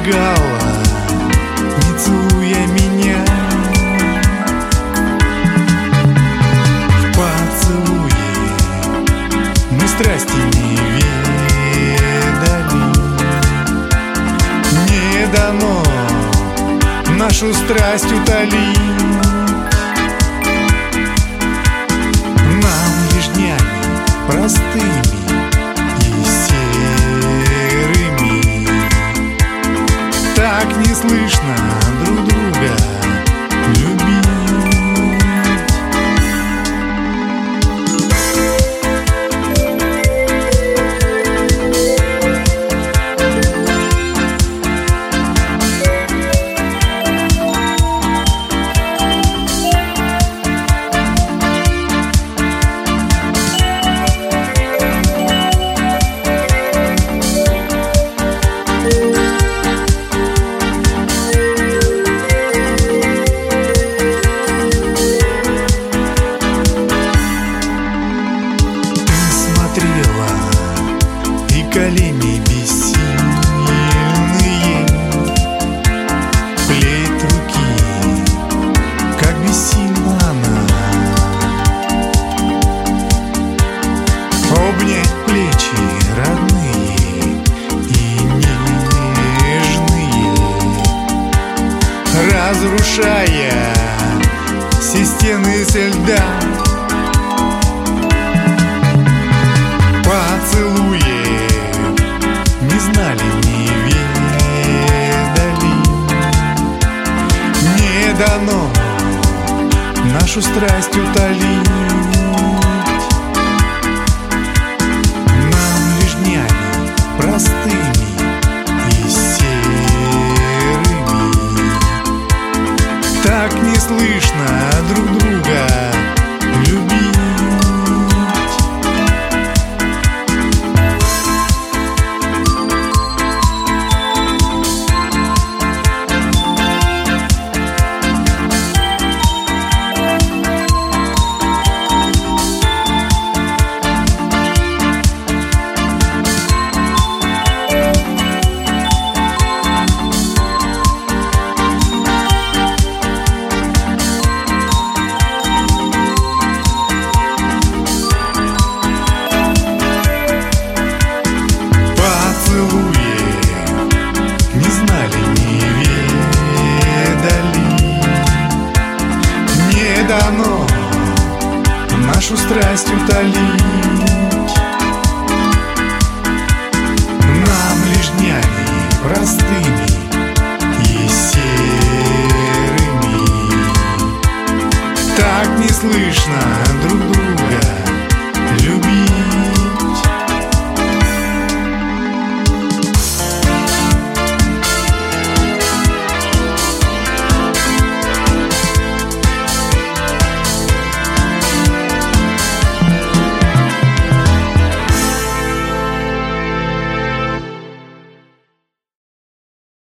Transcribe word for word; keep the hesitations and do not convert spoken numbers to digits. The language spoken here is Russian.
зажигала, не целуя меня. В поцелуе мы страсти не ведали. Не дано нашу страсть утолить. Нам лишь днями простыми и серыми так не слышно друг друга любить. И колени бессильные, плеть руки, как бессильна она. Обнять плечи родные и нежные, разрушая все стены со льда. Поцелуи не знали, не ведали. Не дано нашу страсть утолить. Нам лишь днями простыми и серыми так не слышно друг друга любить. Дано нашу страсть утолить. Нам лишь днями простыми и серыми так не слышно друг